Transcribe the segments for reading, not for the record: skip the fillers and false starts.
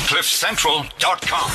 CliffCentral.com.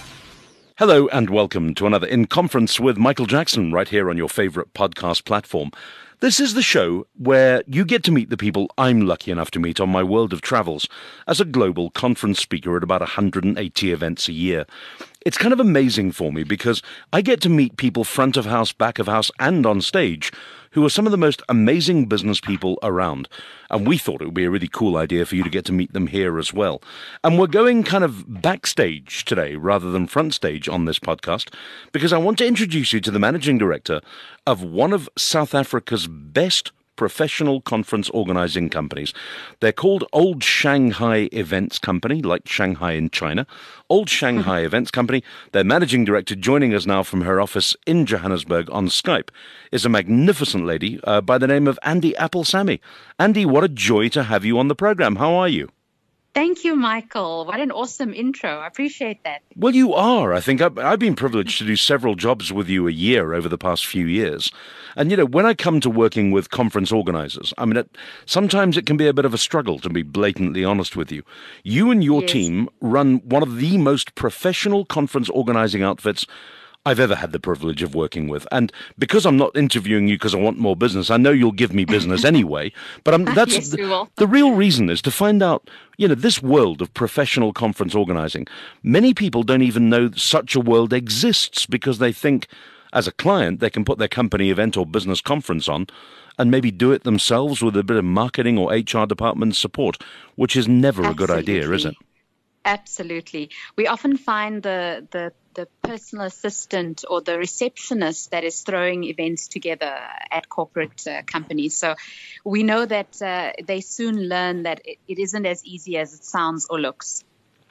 Hello and welcome to another In Conference with Michael Jackson right here on your favorite podcast platform. This is the show where you get to meet the people I'm lucky enough to meet on my world of travels as a global conference speaker at about 180 events a year. It's kind of amazing for me because I get to meet people front of house, back of house, and on stage who are some of the most amazing business people around. And we thought it would be a really cool idea for you to get to meet them here as well. And we're going kind of backstage today rather than front stage on this podcast because I want to introduce you to the managing director of one of South Africa's best professional conference organizing companies. They're called Old Shanghai Events Company, like Shanghai in China. Old Shanghai Events Company. Their managing director, joining us now from her office in Johannesburg on Skype, is a magnificent lady by the name of Andi Appelsamy. Andi, what a joy to have you on the program. How are you? Thank you, Michael. What an awesome intro. I appreciate that. Well, you are. I think I've been privileged to do several jobs with you a year over the past few years. And, you know, when I come to working with conference organizers, I mean, sometimes it can be a bit of a struggle, to be blatantly honest with you. You and your team run one of the most professional conference organizing outfits I've ever had the privilege of working with. And because I'm not interviewing you because I want more business, I know you'll give me business anyway, but that's yes, we will. The real reason is to find out, you know, this world of professional conference organizing. Many people don't even know such a world exists because they think as a client, they can put their company event or business conference on and maybe do it themselves with a bit of marketing or HR department support, which is never a good idea, is it? Absolutely. We often find the personal assistant or the receptionist that is throwing events together at corporate companies. So we know that they soon learn that it isn't as easy as it sounds or looks.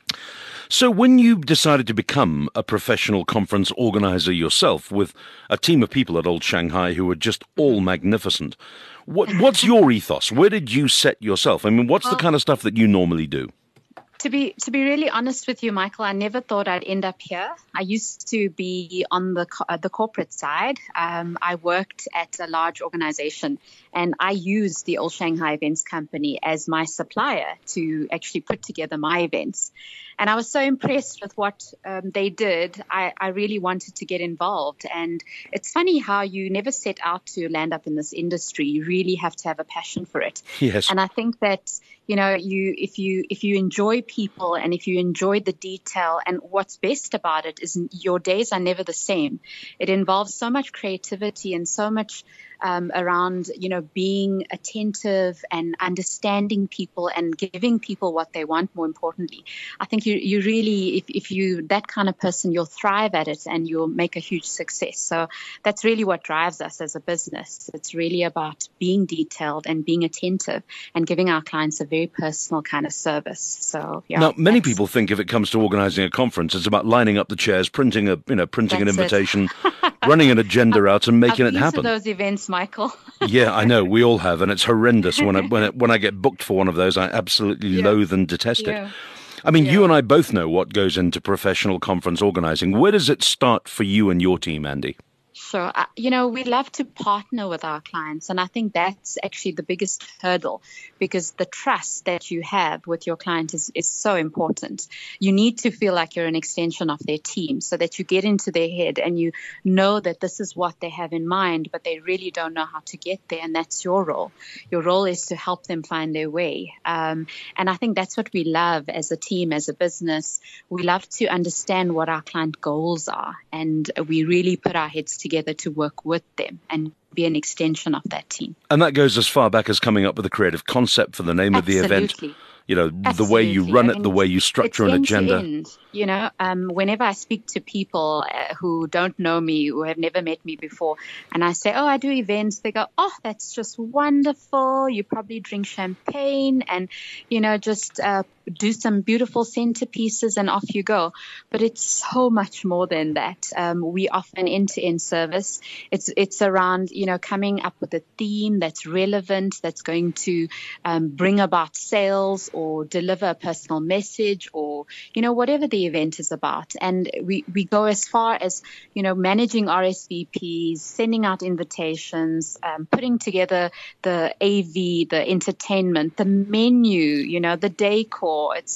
So when you decided to become a professional conference organizer yourself with a team of people at Old Shanghai who were just all magnificent, what's your ethos? Where did you set yourself? I mean, what's the kind of stuff that you normally do? To be really honest with you, Michael, I never thought I'd end up here. I used to be on the corporate side. I worked at a large organization, and I used the Old Shanghai Events Company as my supplier to actually put together my events. And I was so impressed with what they did. I really wanted to get involved. And it's funny how you never set out to land up in this industry. You really have to have a passion for it. Yes. And I think that, you know, if you enjoy people and if you enjoy the detail, and what's best about it is your days are never the same. It involves so much creativity and so much around, you know, being attentive and understanding people and giving people what they want. More importantly, I think you really, if you that kind of person, you'll thrive at it and you'll make a huge success. So that's really what drives us as a business. It's really about being detailed and being attentive and giving our clients a very personal kind of service. So yeah. Now, many people think if it comes to organizing a conference, it's about lining up the chairs, printing an invitation, running an agenda out, and making it happen. I've been to those events, Michael. Yeah, I know. We all have, and it's horrendous. When I get booked for one of those, I absolutely loathe and detest it. I mean, you and I both know what goes into professional conference organizing. Where does it start for you and your team, Andi? Sure. You know, we love to partner with our clients, and I think that's actually the biggest hurdle, because the trust that you have with your client is so important. You need to feel like you're an extension of their team so that you get into their head and you know that this is what they have in mind, but they really don't know how to get there, and that's your role. Your role is to help them find their way. And I think that's what we love as a team, as a business. We love to understand what our client goals are, and we really put our heads together to work with them and be an extension of that team. And that goes as far back as coming up with a creative concept for the name of the event. You know, the way you run it, the way you structure an agenda. End. You know, whenever I speak to people who don't know me, who have never met me before, and I say, oh, I do events, they go, oh, that's just wonderful. You probably drink champagne and, you know, just do some beautiful centerpieces and off you go. But it's so much more than that. We offer an end-to-end service. It's around, you know, coming up with a theme that's relevant, that's going to bring about sales or deliver a personal message, or, you know, whatever the event is about. And we go as far as, you know, managing RSVPs, sending out invitations, putting together the AV, the entertainment, the menu, you know, the decor.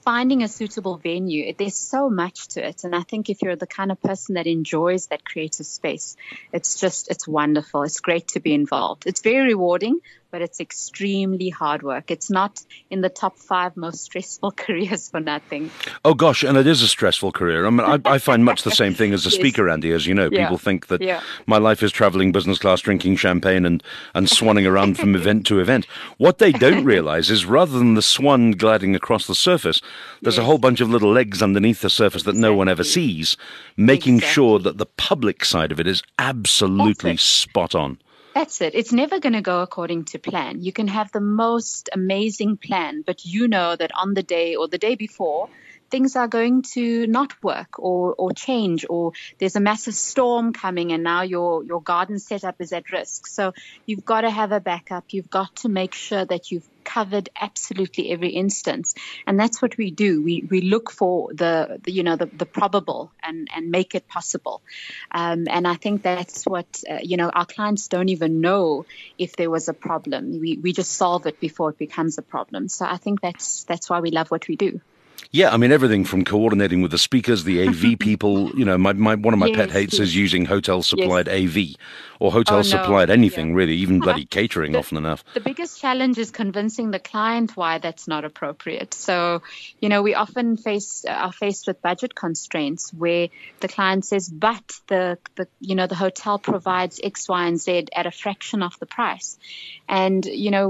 finding a suitable venue, there's so much to it. And I think if you're the kind of person that enjoys that creative space, it's wonderful. It's great to be involved. It's very rewarding, but it's extremely hard work. It's not in the top 5 most stressful careers for nothing. Oh, gosh, and it is a stressful career. I mean, I find much the same thing as a Yes. speaker, Andy, as you know. Yeah. People think that Yeah. my life is traveling business class, drinking champagne and swanning around from event to event. What they don't realize is rather than the swan gliding across the surface, there's a Yes. whole bunch of little legs underneath the surface that no one ever Exactly. sees, making sure Exactly. that the public side of it is absolutely That's it. spot on. That's it. It's never going to go according to plan. You can have the most amazing plan, but you know that on the day or the day before, things are going to not work or change, or there's a massive storm coming and now your garden setup is at risk. So you've got to have a backup. You've got to make sure that you've covered absolutely every instance. And that's what we do. We look for the probable and make it possible. And I think that's what, our clients don't even know if there was a problem. We just solve it before it becomes a problem. So I think that's why we love what we do. Yeah, I mean, everything from coordinating with the speakers, the AV people, one of my pet Yes, hates yes. is using hotel supplied AV or hotel Oh, no. supplied anything, Yeah. really, even bloody catering often enough. The biggest challenge is convincing the client why that's not appropriate. So, we often are faced with budget constraints where the client says, but the hotel provides X, Y, and Z at a fraction of the price. And,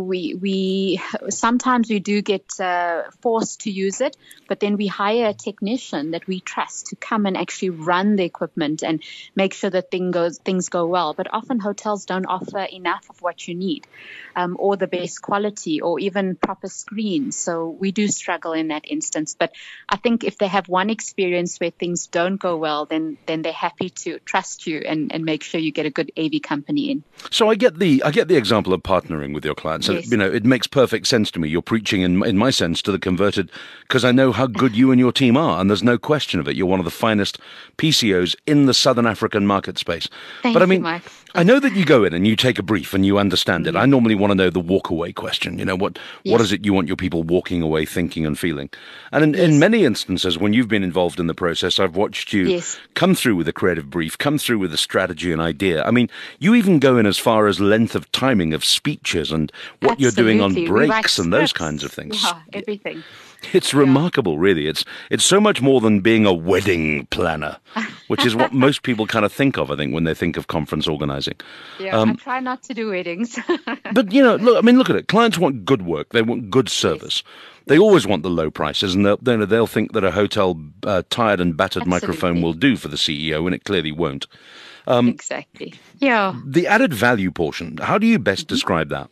we sometimes we do get forced to use it, but then we hire a technician that we trust to come and actually run the equipment and make sure that things go well. But often hotels don't offer enough of what you need, or the best quality, or even proper screens. So we do struggle in that instance. But I think if they have one experience where things don't go well, then they're happy to trust you and make sure you get a good AV company in. So I get the example of partnering with your clients. So, Yes. it makes perfect sense to me. You're preaching, in my sense, to the converted, because I know how good you and your team are, and there's no question of it. You're one of the finest PCOs in the Southern African market space. Thank But I you, mean, Mike. I know that you go in and you take a brief and you understand it. I normally want to know the walk-away question. What Yes. is it you want your people walking away thinking and feeling? And in many instances, when you've been involved in the process, I've watched you Yes. come through with a creative brief, come through with a strategy and idea. I mean, you even go in as far as length of timing of speeches and what you're doing on Absolutely. We write breaks and those scripts. kinds of things. Yeah, everything. It's remarkable, really. It's so much more than being a wedding planner, which is what most people kind of think of, I think, when they think of conference organizing. Yeah, I try not to do weddings. But, look at it. Clients want good work. They want good service. They always want the low prices, and they'll think that a hotel tired and battered microphone Absolutely. will do for the CEO, and it clearly won't. Exactly. Yeah. The added value portion, how do you best describe that?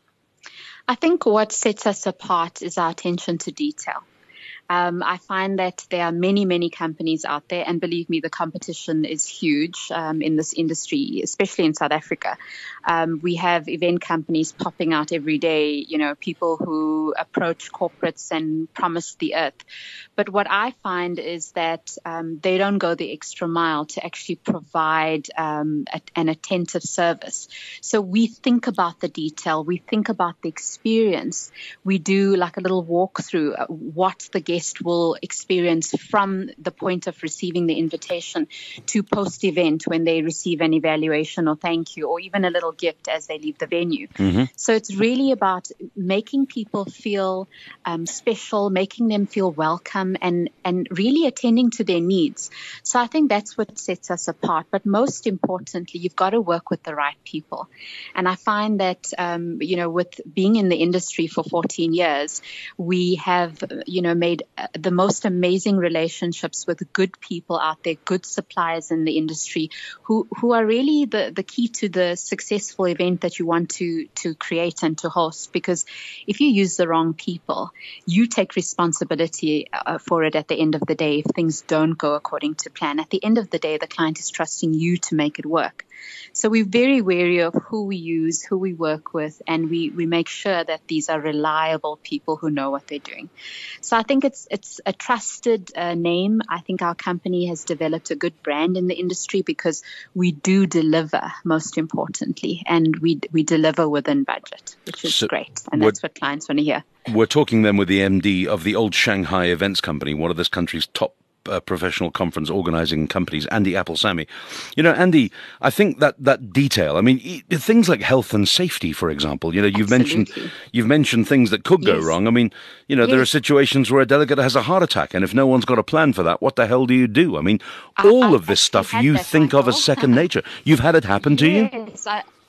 I think what sets us apart is our attention to detail. I find that there are many, many companies out there, and believe me, the competition is huge in this industry, especially in South Africa. We have event companies popping out every day, people who approach corporates and promise the earth. But what I find is that they don't go the extra mile to actually provide an attentive service. So we think about the detail. We think about the experience. We do like a little walkthrough, what the guest will experience from the point of receiving the invitation to post-event when they receive an evaluation or thank you, or even a little gift as they leave the venue. Mm-hmm. So it's really about making people feel special, making them feel welcome, and really attending to their needs. So I think that's what sets us apart. But most importantly, you've got to work with the right people. And I find that, with being in the industry for 14 years, we have, made the most amazing relationships with good people out there, good suppliers in the industry who are really the key to the successful event that you want to create and to host. Because if you use the wrong people, you take responsibility for it at the end of the day if things don't go according to plan. At the end of the day, the client is trusting you to make it work. So we're very wary of who we use, who we work with, and we make sure that these are reliable people who know what they're doing. So I think it's a trusted name. I think our company has developed a good brand in the industry because we do deliver, most importantly, and we deliver within budget, which is great. And that's what clients want to hear. We're talking then with the MD of the Old Shanghai Events Company, one of this country's top professional conference organizing companies, Andy Appelsamy. You know, Andy, I think that detail, I mean, things like health and safety, for example, you know, you've mentioned things that could go wrong. I mean, you know, there are situations where a delegate has a heart attack, and if no one's got a plan for that, what the hell do you do? I mean, all of this stuff you think of as second nature. You've had it happen to you? Yes,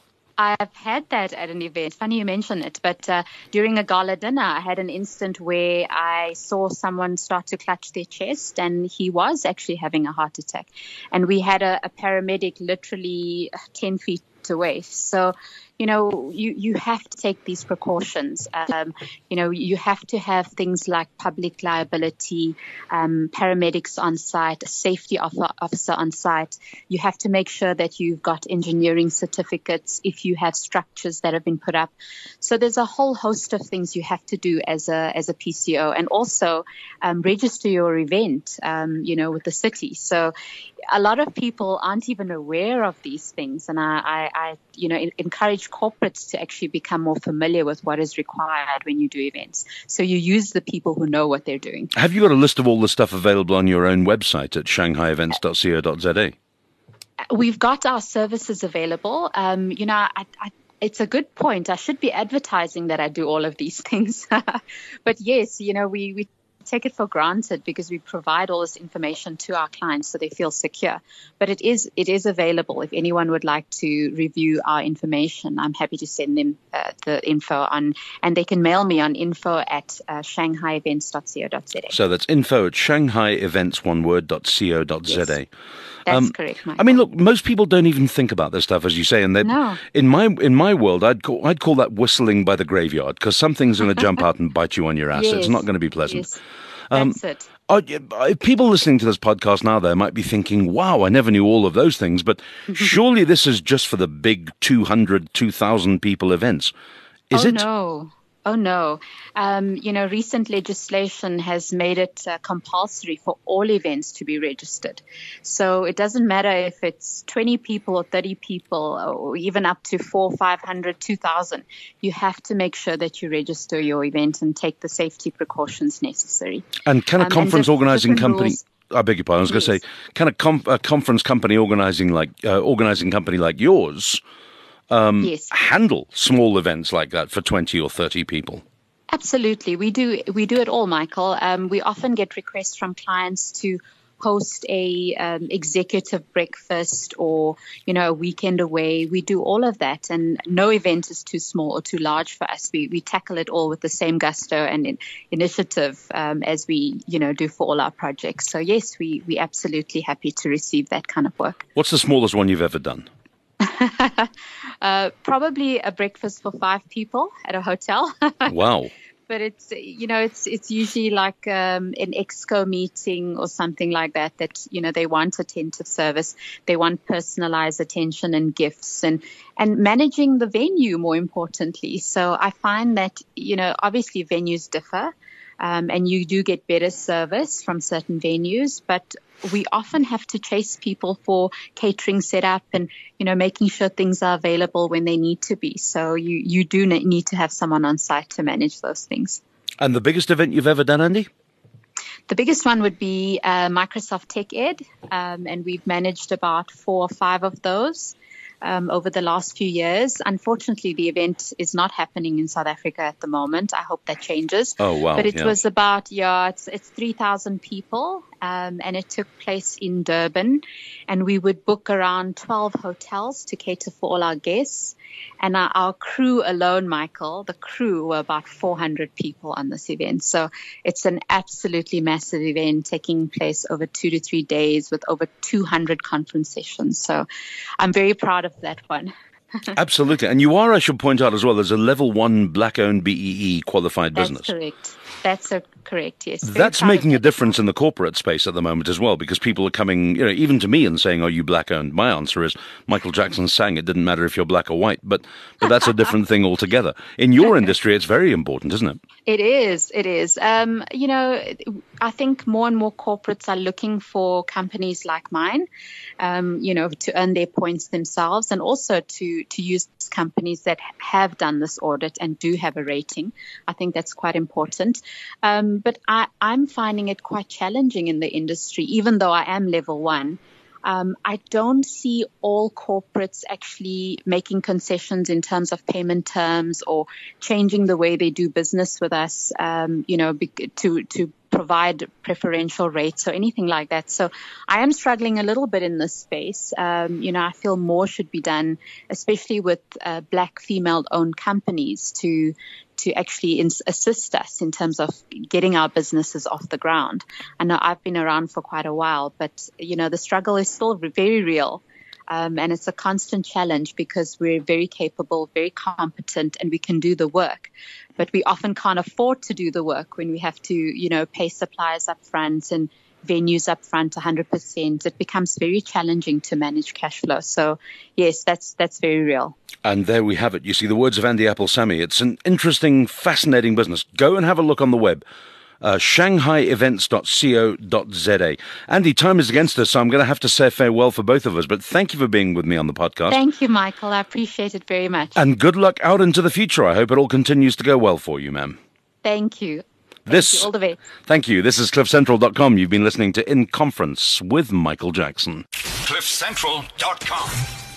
I've had that at an event. Funny you mention it, but during a gala dinner, I had an instant where I saw someone start to clutch their chest, and he was actually having a heart attack. And we had a paramedic literally 10 feet away. So, you know, you have to take these precautions. You know, you have to have things like public liability, paramedics on site, a safety officer on site. You have to make sure that you've got engineering certificates if you have structures that have been put up. So there's a whole host of things you have to do as a PCO, and also register your event, you know, with the city. So a lot of people aren't even aware of these things, and I you know, encourage corporates to actually become more familiar with what is required when you do events. So you use the people who know what they're doing. Have you got a list of all the stuff available on your own website at shanghaievents.co.za? We've got our services available. You know, it's a good point. I should be advertising that I do all of these things. But yes, you know, we take it for granted because we provide all this information to our clients so they feel secure. But it is available. If anyone would like to review our information, I'm happy to send them the info on, and they can mail me on info@shanghaievents.co.za. So that's info@shanghaievents.co.za. Yes. That's correct, Michael. I mean, look, most people don't even think about this stuff, as you say, and no. in my world, I'd call that whistling by the graveyard, because something's going to jump out and bite you on your ass. Yes. It's not going to be pleasant. Yes. That's it. People listening to this podcast now there might be thinking, wow, I never knew all of those things, but surely this is just for the big 200, 2,000 people events. Is it? No. Oh, no. You know, recent legislation has made it compulsory for all events to be registered. So it doesn't matter if it's 20 people or 30 people or even up to 400, 500, 2,000. You have to make sure that you register your event and take the safety precautions necessary. And can a conference organizing company... I beg your pardon. I was going to say, can a conference company organizing company like yours... handle small events like that for 20 or 30 people? Absolutely. We do it all, Michael. We often get requests from clients to host a executive breakfast or, you know, a weekend away. We do all of that, and no event is too small or too large for us. We tackle it all with the same gusto and initiative as we, you know, do for all our projects. So yes, we absolutely happy to receive that kind of work. What's the smallest one you've ever done? Probably a breakfast for 5 people at a hotel. Wow. But it's, you know, it's usually like an exco meeting or something like that, you know, they want attentive service. They want personalized attention and gifts and managing the venue, more importantly. So I find that, you know, obviously venues differ. And you do get better service from certain venues, but we often have to chase people for catering setup and, you know, making sure things are available when they need to be. So you do need to have someone on site to manage those things. And the biggest event you've ever done, Andy? The biggest one would be Microsoft Tech Ed, and we've managed about 4 or 5 of those. Over the last few years. Unfortunately, the event is not happening in South Africa at the moment. I hope that changes. Oh, wow. But it was about, it's 3,000 people, and it took place in Durban. And we would book around 12 hotels to cater for all our guests. And our crew alone, Michael, the crew were about 400 people on this event. So it's an absolutely massive event taking place over 2 to 3 days with over 200 conference sessions. So I'm very proud of that one. Absolutely. And you are, I should point out as well, as a level 1 black-owned BEE qualified business. That's correct. That's correct, yes. Very That's proud of making a that. difference in the corporate space at the moment as well, because people are coming, even to me and saying, "Are you black-owned?" My answer is, Michael Jackson sang it didn't matter if you're black or white, but that's a different thing altogether. In your industry, it's very important, isn't it? It is. It is. I think more and more corporates are looking for companies like mine, to earn their points themselves, and also to use companies that have done this audit and do have a rating. I think that's quite important. But I'm finding it quite challenging in the industry, even though I am level 1. I don't see all corporates actually making concessions in terms of payment terms or changing the way they do business with us, to provide preferential rates or anything like that. So I am struggling a little bit in this space. I feel more should be done, especially with black female-owned companies to actually assist us in terms of getting our businesses off the ground. I know I've been around for quite a while, but, the struggle is still very real. And it's a constant challenge because we're very capable, very competent, and we can do the work. But we often can't afford to do the work when we have to, pay suppliers up front and venues up front 100%. It becomes very challenging to manage cash flow. So, yes, that's very real. And there we have it. You see, the words of Andy Appelsamy. It's an interesting, fascinating business. Go and have a look on the web. ShanghaiEvents.co.za. Andy, time is against us, so I'm going to have to say farewell for both of us, but thank you for being with me on the podcast. Thank you, Michael. I appreciate it very much. And good luck out into the future. I hope it all continues to go well for you, ma'am. Thank you. Thank you. All the best. Thank you. This is CliffCentral.com. You've been listening to In Conference with Michael Jackson. CliffCentral.com